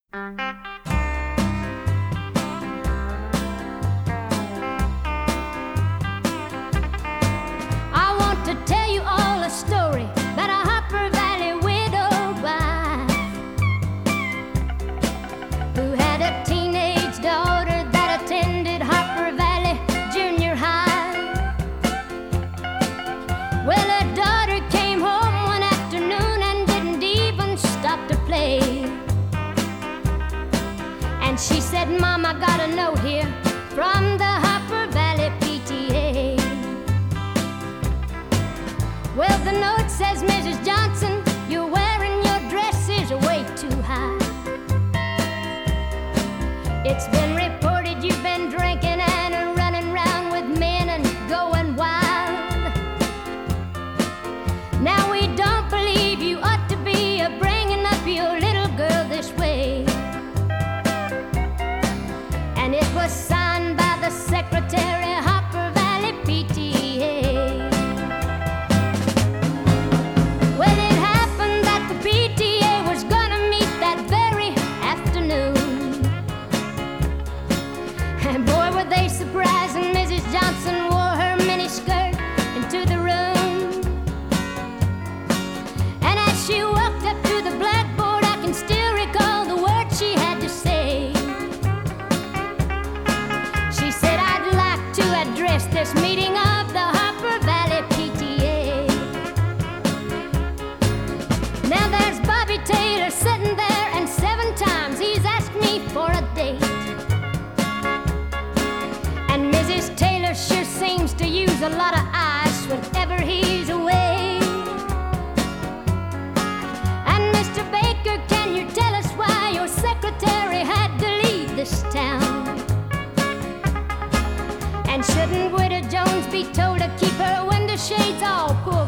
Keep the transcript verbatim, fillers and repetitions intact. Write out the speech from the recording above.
I want to tell you all a story about a Harper Valley widow wife who had a teenage daughter that attended Harper Valley Junior High. Well, her daughter came home one afternoon and didn't even stop to play. And she said, "Mom, I got a note here from the Harper Valley P T A. Well, the note says, Missus Johnson, you're wearing your dresses way too high. It's been reported you've been drinking and running around with men and going wild. Now we don't believe you ought to be a bringing up your little girl this way." And it was signed by the secretary, Harper Valley P T A. Well, it happened that the P T A was gonna meet that very afternoon. And boy, were they surprised when Missus Johnson wore her miniskirt into the room. And as she walked up to the blackboard, I can still recall the words she had to say. She said, "I'd like to address this meeting of the Harper Valley P T A. Now there's Bobby Taylor sitting there, and seven times he's asked me for a date. And Missus Taylor sure seems to use a lot of ice whenever he's away. And Mister Baker, can you tell us why your secretary had to leave this town? And shouldn't Widow Jones be told to keep her window shades all pulled